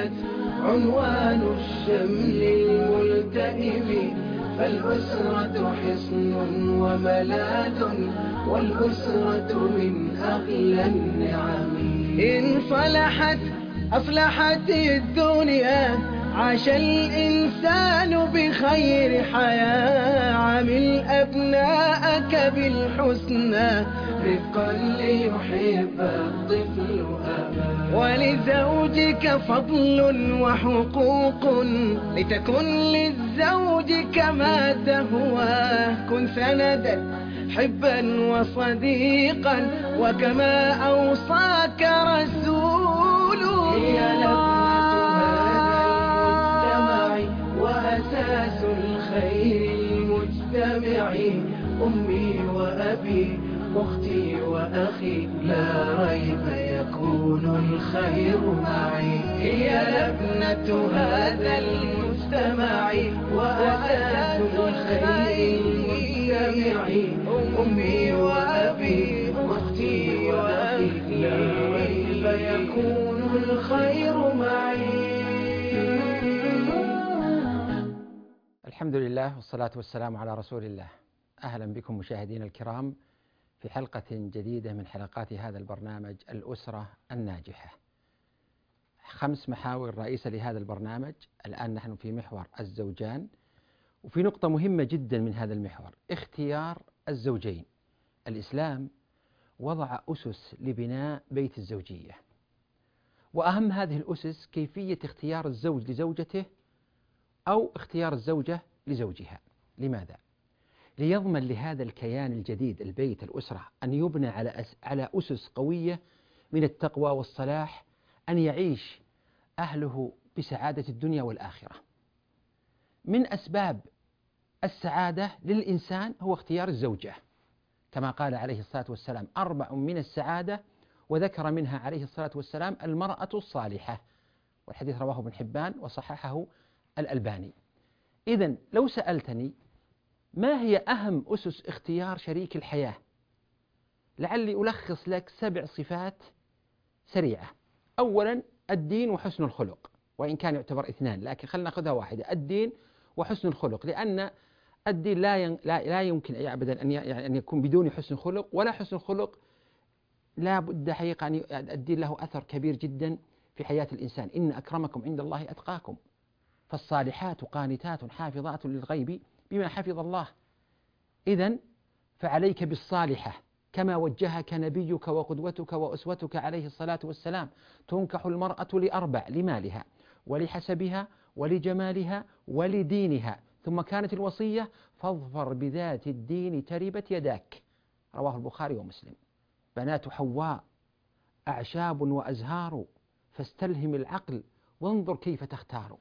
بنيت عنوان الشمل الملتئم. فالأسرة حصن وملاذ، والأسرة من أغلى النعم. إن صلحت أصلحت الدنيا، عاش الإنسان بخير حياة. عامل أبناءك بالحسنى، رفقا ليحب الطفل أباه. ولزوجك فضل وحقوق، لتكن للزوج كما تهواه. كن سندا حبا وصديقا، وكما أوصاك رسول الله. وأساس الخير المجتمع. أمي وأبي أختي وأخي، لا ريب يكون الخير معي. هي لبنة هذا المجتمع، وأساس الخير المجتمع. أمي وأبي أختي وأخي، لا ريب يكون الخير معي. الحمد لله والصلاة والسلام على رسول الله. أهلا بكم مشاهدينا الكرام في حلقة جديدة من حلقات هذا البرنامج الأسرة الناجحة. 5 محاور رئيسة لهذا البرنامج. الآن نحن في محور الزوجان، وفي نقطة مهمة جدا من هذا المحور: اختيار الزوجين. الإسلام وضع أسس لبناء بيت الزوجية، وأهم هذه الأسس كيفية اختيار الزوج لزوجته أو اختيار الزوجة لزوجها. لماذا؟ ليضمن لهذا الكيان الجديد البيت الأسرة أن يبنى على أسس قوية من التقوى والصلاح، أن يعيش أهله بسعادة الدنيا والآخرة. من أسباب السعادة للإنسان هو اختيار الزوجة، كما قال عليه الصلاة والسلام: 4 من السعادة، وذكر منها عليه الصلاة والسلام المرأة الصالحة، والحديث رواه ابن حبان وصححه الألباني. إذن لو سألتني ما هي أهم أسس اختيار شريك الحياة، لعلي ألخص لك 7 صفات سريعة. أولا الدين وحسن الخلق، وإن كان يعتبر 2، لكن خلنا نأخذها واحدة: الدين وحسن الخلق، لأن الدين لا يمكن أبدا أن يكون بدون حسن خلق، ولا حسن الخلق لا بد حقيقة أن الدين له أثر كبير جدا في حياة الإنسان. إن أكرمكم عند الله أتقاكم. فالصالحات قانتات حافظات للغيب بما حفظ الله. إذن فعليك بالصالحة، كما وجهك نبيك وقدوتك وأسوتك عليه الصلاة والسلام. تنكح المرأة ل4: لمالها ولحسبها ولجمالها ولدينها. ثم كانت الوصية: فاظفر بذات الدين تربت يداك. رواه البخاري ومسلم. بنات حواء أعشاب وأزهار، فاستلهم العقل وانظر كيف تختار.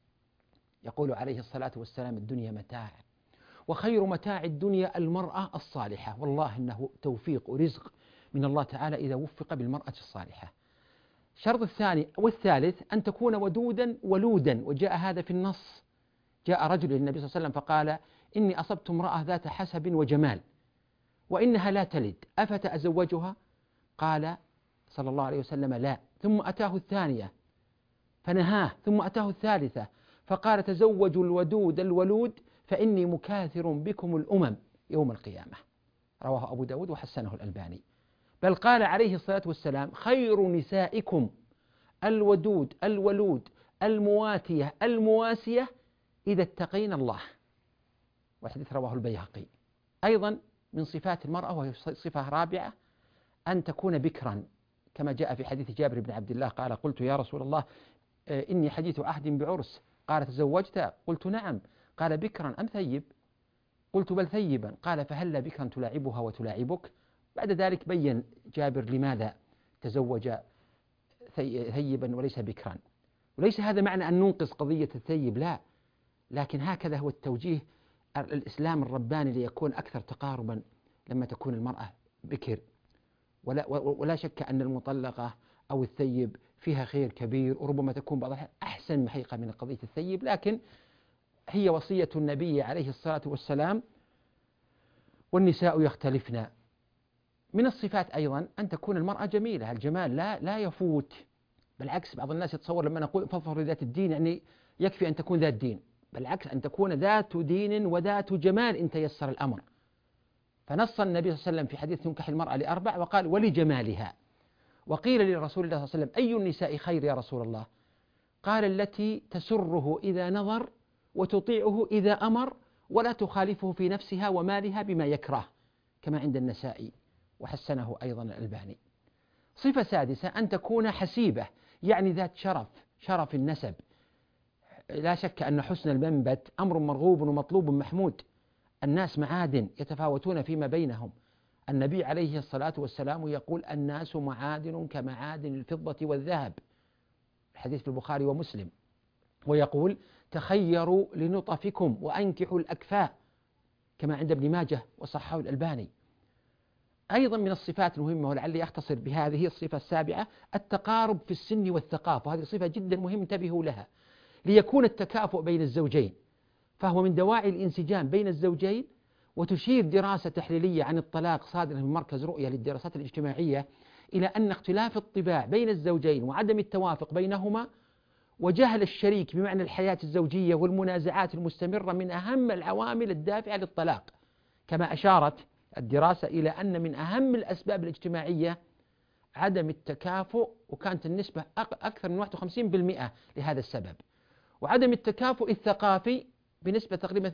يقول عليه الصلاة والسلام: الدنيا متاع، وخير متاع الدنيا المرأة الصالحة. والله إنه توفيق ورزق من الله تعالى إذا وفق بالمرأة الصالحة. الشرط الثاني والثالث أن تكون ودودا ولودا، وجاء هذا في النص. جاء رجل للنبي صلى الله عليه وسلم فقال: إني أصبت امرأة ذات حسب وجمال، وإنها لا تلد، أفتأزوجها؟ قال صلى الله عليه وسلم: لا. ثم أتاه الثانية فنهاه، ثم أتاه الثالثة فقال: تزوجوا الودود الولود، فإني مكاثر بكم الأمم يوم القيامة. رواه أبو داود وحسنه الألباني. بل قال عليه الصلاة والسلام: خير نسائكم الودود الولود المواتية المواسية إذا اتقين الله. والحديث رواه البيهقي. أيضا من صفات المرأة، وهي صفة رابعة: أن تكون بكرا، كما جاء في حديث جابر بن عبد الله قال: قلت يا رسول الله إني حديث عهد بعرس. قال: تزوجت؟ قلت نعم. قال: بكرا أم ثيب؟ قلت: بل ثيبا. قال: فهل بكرا تلاعبها وتلاعبك؟ بعد ذلك بين جابر لماذا تزوج ثيبا وليس بكرا. وليس هذا معنى أن ننقص قضية الثيب، لا، لكن هكذا هو التوجيه الإسلام الرباني ليكون أكثر تقاربا لما تكون المرأة بكر. ولا شك أن المطلقة أو الثيب فيها خير كبير، وربما تكون بعضها أحسن حقيقة من قضية الثيب، لكن هي وصية النبي عليه الصلاة والسلام: والنساء يختلفن. من الصفات أيضا أن تكون المرأة جميلة. الجمال لا يفوت، بالعكس بعض الناس يتصور لما نقول فاظفر بذات الدين يعني يكفي أن تكون ذات دين، بالعكس أن تكون ذات دين وذات جمال إن تيسر الأمر. فنص النبي صلى الله عليه وسلم في حديث تنكح المرأة لأربع وقال ولجمالها. وقيل لرسول الله صلى الله عليه وسلم أي النساء خير يا رسول الله؟ قال التي تسره إذا نظر وتطيعه إذا أمر ولا تخالفه في نفسها ومالها بما يكره، كما عند النسائي وحسنه أيضا الألباني. صفة سادسة أن تكون حسيبة، يعني ذات شرف النسب. لا شك أن حسن المنبت أمر مرغوب ومطلوب محمود، الناس معادن يتفاوتون فيما بينهم. النبي عليه الصلاة والسلام يقول الناس معادن كمعادن الفضة والذهب، الحديث في البخاري ومسلم. ويقول تخيروا لنطفكم وأنكحوا الأكفاء، كما عند ابن ماجه وصححه الألباني. أيضا من الصفات المهمة ولعلي أختصر بهذه الصفة السابعة التقارب في السن والثقافة، وهذه صفة جدا مهمة انتبهوا لها، ليكون التكافؤ بين الزوجين، فهو من دواعي الانسجام بين الزوجين. وتشير دراسة تحليلية عن الطلاق صادرة من مركز رؤية للدراسات الاجتماعية إلى أن اختلاف الطباع بين الزوجين وعدم التوافق بينهما وجهل الشريك بمعنى الحياة الزوجية والمنازعات المستمرة من أهم العوامل الدافعة للطلاق. كما أشارت الدراسة إلى أن من أهم الأسباب الاجتماعية عدم التكافؤ، وكانت النسبة أكثر من 51% لهذا السبب، وعدم التكافؤ الثقافي بنسبة تقريبا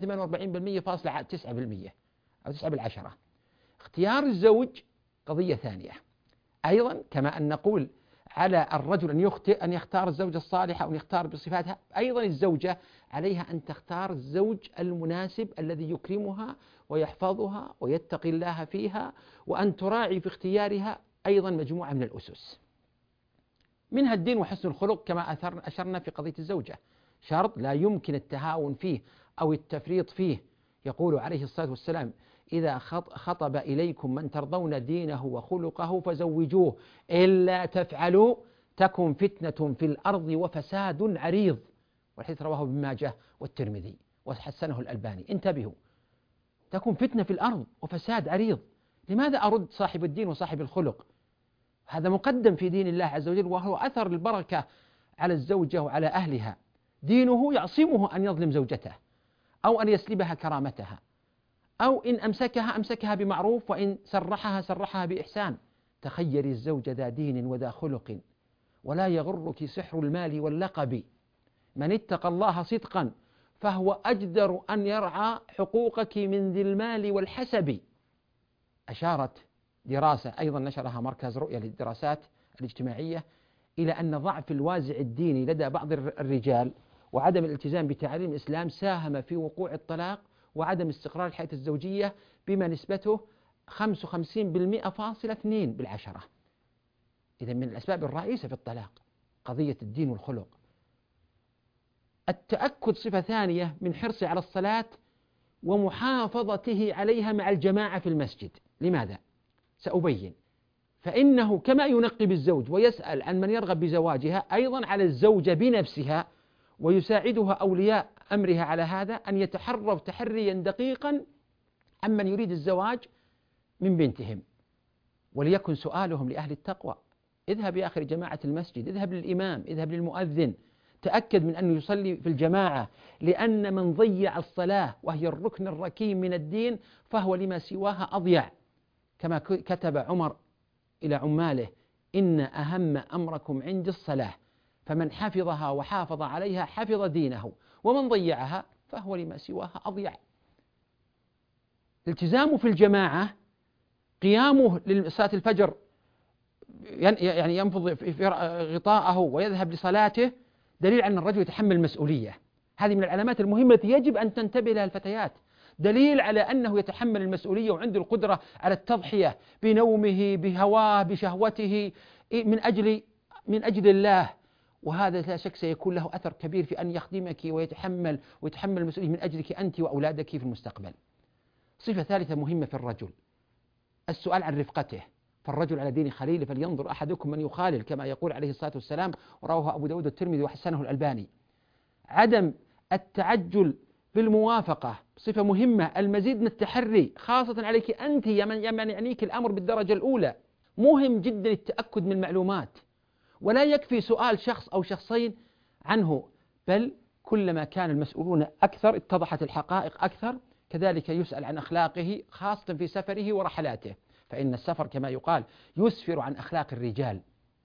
48.9% أو 9/10. اختيار الزوج قضية ثانية أيضا، كما أن نقول على الرجل أن يخطئ أن يختار الزوجة الصالحة أو أن يختار بصفاتها، أيضا الزوجة عليها أن تختار الزوج المناسب الذي يكرمها ويحفظها ويتقي الله فيها، وأن تراعي في اختيارها أيضا مجموعة من الأسس، منها الدين وحسن الخلق كما أشرنا في قضية الزوجة، شرط لا يمكن التهاون فيه أو التفريط فيه. يقول عليه الصلاة والسلام إذا خطب إليكم من ترضون دينه وخلقه فزوجوه إلا تفعلوا تكن فتنة في الأرض وفساد عريض، والحديث رواه ابن ماجه والترمذي وحسنه الألباني. انتبهوا، تكن فتنة في الأرض وفساد عريض. لماذا أرد صاحب الدين وصاحب الخلق؟ هذا مقدم في دين الله عز وجل، وهو أثر البركة على الزوجة وعلى أهلها. دينه يعصمه أن يظلم زوجته أو أن يسلبها كرامتها، أو إن أمسكها بمعروف، وإن سرحها بإحسان. تخيري الزوج ذا دين وذا خلق ولا يغرك سحر المال واللقب، من اتقى الله صدقا فهو أجدر أن يرعى حقوقك من ذي المال والحسب. أشارت دراسة أيضا نشرها مركز رؤية للدراسات الاجتماعية إلى أن ضعف الوازع الديني لدى بعض الرجال وعدم الالتزام بتعاليم الإسلام ساهم في وقوع الطلاق وعدم استقرار الحياة الزوجية بما نسبته 55.2%. إذا من الأسباب الرئيسة في الطلاق قضية الدين والخلق. التأكد صفة ثانية من حرصه على الصلاة ومحافظته عليها مع الجماعة في المسجد. لماذا؟ سأبين. فإنه كما ينقي بالزوج ويسأل عن من يرغب بزواجها، أيضا على الزوجة بنفسها ويساعدها أولياء أمرها على هذا أن يتحروا تحريا دقيقا عمن يريد الزواج من بنتهم. وليكن سؤالهم لأهل التقوى: اذهب يا أخي جماعة المسجد، اذهب للإمام، اذهب للمؤذن، تأكد من أن يصلي في الجماعة، لأن من ضيع الصلاة وهي الركن الركين من الدين فهو لما سواها أضيع. كما كتب عمر إلى عماله: إن أهم أمركم عندي الصلاة، فمن حفظها وحافظ عليها حفظ دينه، ومن ضيعها فهو لما سواها أضيع. الالتزام في الجماعة، قيامه لصلاة الفجر، يعني ينفض في غطاءه ويذهب لصلاته، دليل على أن الرجل يتحمل المسؤولية. هذه من العلامات المهمة التي يجب أن تنتبه لها الفتيات، دليل على أنه يتحمل المسؤولية وعنده القدرة على التضحية بنومه، بهواه، بشهوته، من أجل الله. وهذا لا شك سيكون له أثر كبير في أن يخدمك ويتحمل المسؤولية من أجلك أنت وأولادك في المستقبل. صفة ثالثة مهمة في الرجل: السؤال عن رفقته. فالرجل على دين خليله فلينظر أحدكم من يخالل، كما يقول عليه الصلاة والسلام، ورواه أبو داود والترمذي وحسنه الألباني. عدم التعجل بالموافقة صفة مهمة، المزيد من التحري، خاصة عليك أنت يا من يعنيك الأمر بالدرجة الأولى. مهم جدا التأكد من المعلومات ولا يكفي سؤال شخص أو شخصين عنه، بل كلما كان المسؤولون أكثر اتضحت الحقائق أكثر. كذلك يسأل عن أخلاقه خاصة في سفره ورحلاته، فإن السفر كما يقال يسفر عن أخلاق الرجال.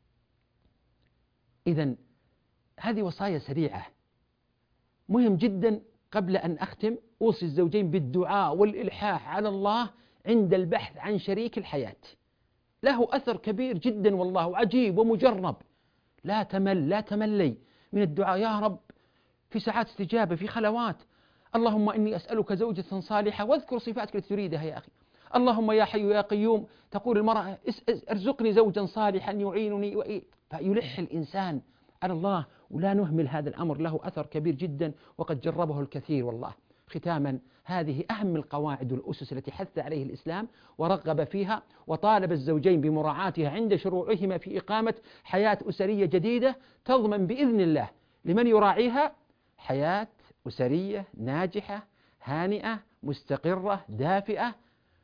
إذن هذه وصايا سريعة. مهم جدا قبل أن أختم أوصي الزوجين بالدعاء والإلحاح على الله عند البحث عن شريك الحياة، له أثر كبير جدا والله، وعجيب ومجرب. لا تملي من الدعاء، يا رب، في ساعات استجابة، في خلوات. اللهم إني أسألك زوجة صالحة، واذكر صفاتك التي تريدها يا أخي. اللهم يا حي يا قيوم، تقول المرأة ارزقني زوجا صالحا يعينني، فيلح الإنسان على الله، ولا نهمل هذا الأمر، له أثر كبير جدا وقد جربه الكثير والله. ختاما، هذه أهم القواعد والأسس التي حث عليه الإسلام ورغب فيها، وطالب الزوجين بمراعاتها عند شروعهما في إقامة حياة أسرية جديدة تضمن بإذن الله لمن يراعيها حياة أسرية ناجحة هانئة مستقرة دافئة،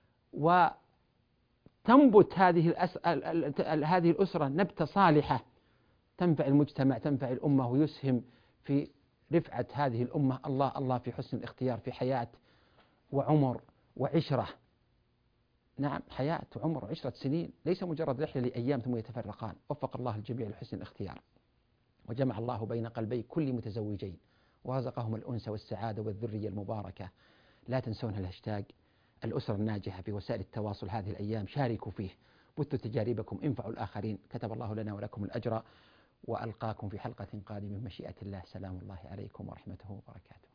وتنبت هذه الأسرة نبتة صالحة تنفع المجتمع، تنفع الأمة، ويسهم في رفعة هذه الأمة. الله في حسن الاختيار في حياة وعمر وعشرة. نعم، حياة وعمر وعشرة سنين، ليس مجرد رحلة لأيام ثم يتفرقان. وفق الله الجميع لحسن الاختيار، وجمع الله بين قلبي كل متزوجين، ورزقهم الأنس والسعادة والذرية المباركة. لا تنسون الهاشتاج الأسرة الناجحة في وسائل التواصل هذه الأيام، شاركوا فيه، بثوا تجاربكم، انفعوا الآخرين. كتب الله لنا ولكم الأجر، وألقاكم في حلقة قادمة من مشيئة الله. سلام الله عليكم ورحمته وبركاته.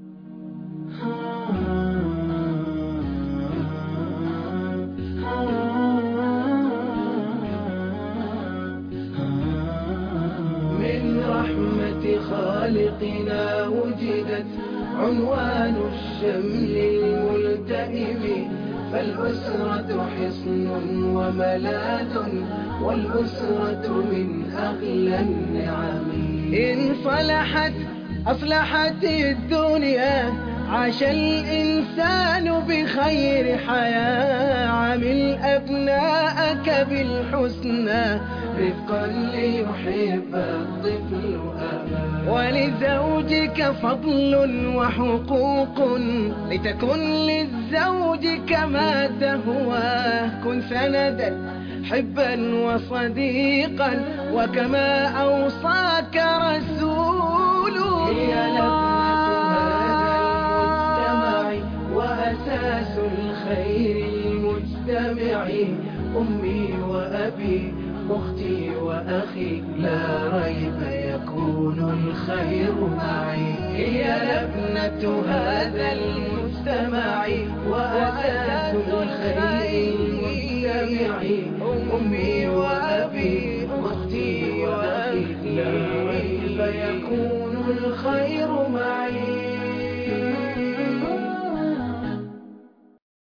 من رحمة خالقنا وجدت عنوان الشمل الملتئم، فالأسرة حصن وملاذ، والأسرة من أغلى النعم. إن صلحت أصلحت الدنيا، عاش الإنسان بخير حياة. عامل أبناءك بالحسنى رفقا ليحب الطفل أباه، ولزوجك فضل وحقوق، لتكن للزوج كما تهواه. كن سندا حبا وصديقا، وكما أوصاك رسوله. هي لبنة هذا المجتمع وأساس الخير المجتمع. أمي وأبي أختي وأخي، لا ريب يكون الخير معي. هي لبنة هذا المجتمع وأساس